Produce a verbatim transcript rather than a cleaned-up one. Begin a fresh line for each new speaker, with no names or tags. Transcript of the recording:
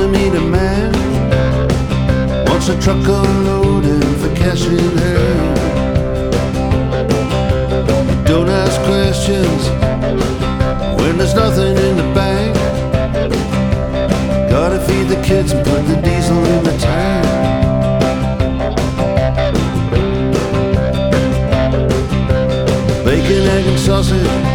wanna meet a man, wants a truck unloaded for cash in hand. Don't ask questions when there's nothing in the bank. Gotta feed the kids and put the diesel in the tank. Bacon, egg and sausage,